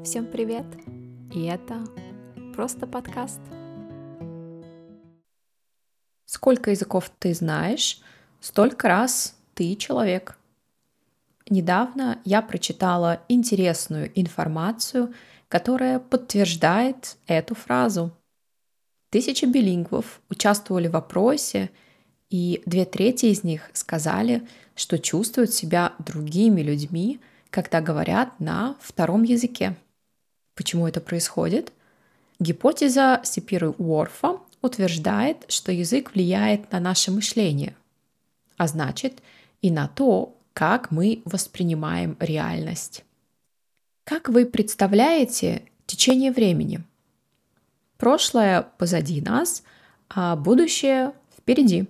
Всем привет! И это просто подкаст. Сколько языков ты знаешь, столько раз ты человек. Недавно я прочитала интересную информацию, которая подтверждает эту фразу. Тысячи билингвов участвовали в опросе, и 2/3 из них сказали, что чувствуют себя другими людьми, когда говорят на втором языке. Почему это происходит? Гипотеза Сапиры-Уорфа утверждает, что язык влияет на наше мышление, а значит и на то, как мы воспринимаем реальность. Как вы представляете течение времени? Прошлое позади нас, а будущее впереди.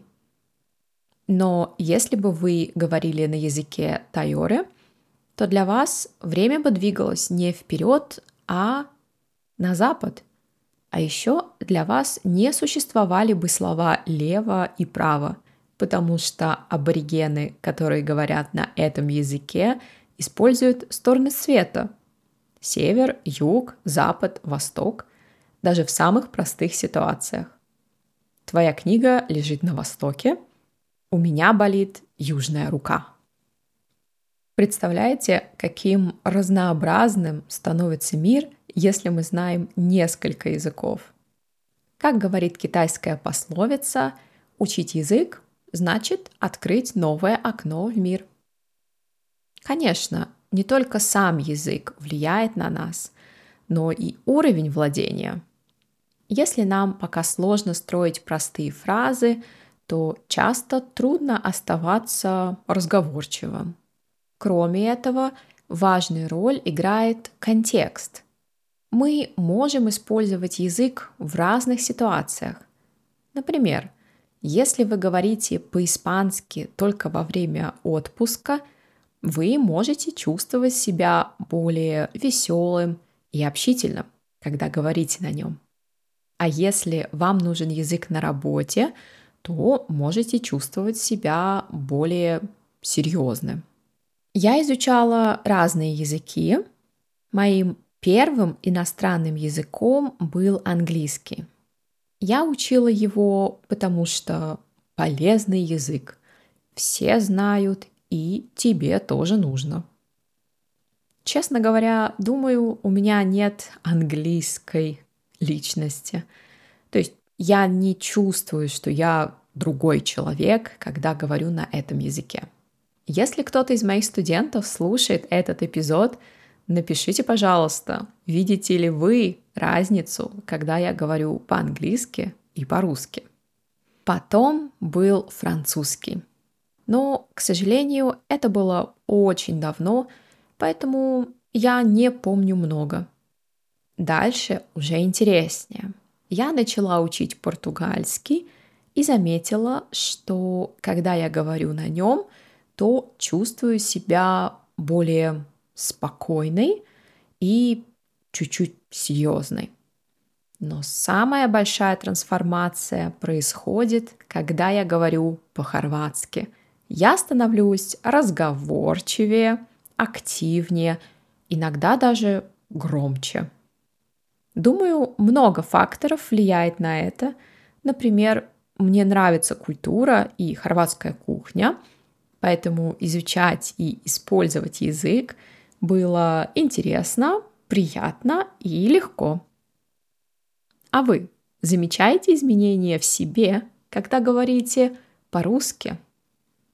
Но если бы вы говорили на языке тайоры, то для вас время бы двигалось не вперед, а на запад. А еще для вас не существовали бы слова «лево» и «право», потому что аборигены, которые говорят на этом языке, используют стороны света – север, юг, запад, восток, даже в самых простых ситуациях. Твоя книга лежит на востоке, у меня болит южная рука. Представляете, каким разнообразным становится мир, если мы знаем несколько языков? Как говорит китайская пословица, учить язык значит открыть новое окно в мир. Конечно, не только сам язык влияет на нас, но и уровень владения. Если нам пока сложно строить простые фразы, то часто трудно оставаться разговорчивым. Кроме этого, важную роль играет контекст. Мы можем использовать язык в разных ситуациях. Например, если вы говорите по-испански только во время отпуска, вы можете чувствовать себя более веселым и общительным, когда говорите на нем. А если вам нужен язык на работе, то можете чувствовать себя более серьезным. Я изучала разные языки. Моим первым иностранным языком был английский. Я учила его, потому что полезный язык. Все знают, и тебе тоже нужно. Честно говоря, думаю, у меня нет английской личности. То есть я не чувствую, что я другой человек, когда говорю на этом языке. Если кто-то из моих студентов слушает этот эпизод, напишите, пожалуйста, видите ли вы разницу, когда я говорю по-английски и по-русски. Потом был французский. Но, к сожалению, это было очень давно, поэтому я не помню много. Дальше уже интереснее. Я начала учить португальский и заметила, что когда я говорю на нем, то чувствую себя более спокойной и чуть-чуть серьезной. Но самая большая трансформация происходит, когда я говорю по-хорватски. Я становлюсь разговорчивее, активнее, иногда даже громче. Думаю, много факторов влияет на это. Например, мне нравится культура и хорватская кухня, поэтому изучать и использовать язык было интересно, приятно и легко. А вы замечаете изменения в себе, когда говорите по-русски?